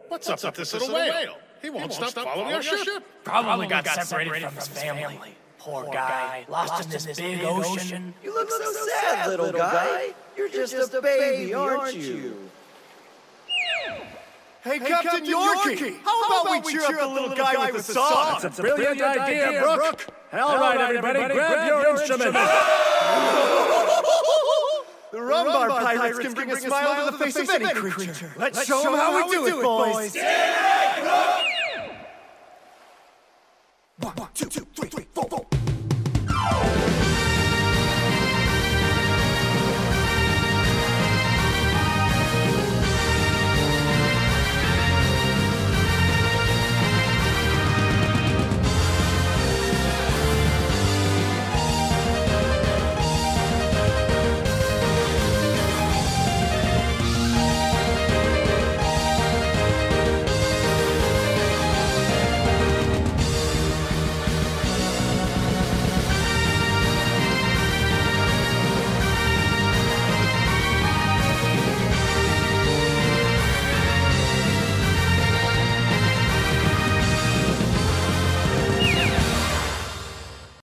What's up with this little whale? He won't stop following our ship. Probably got separated from his family. Poor guy, lost in this big ocean. You look so sad, little guy. You're just a baby, aren't you? Hey, Captain Yorkie! How about we cheer up the little guy with a song? That's a brilliant idea, Brooke. All right, everybody, grab your instruments. The Rumbar Pirates can bring a smile to the face of any creature. Let's show them how we do it, boys. 1, 2, 3.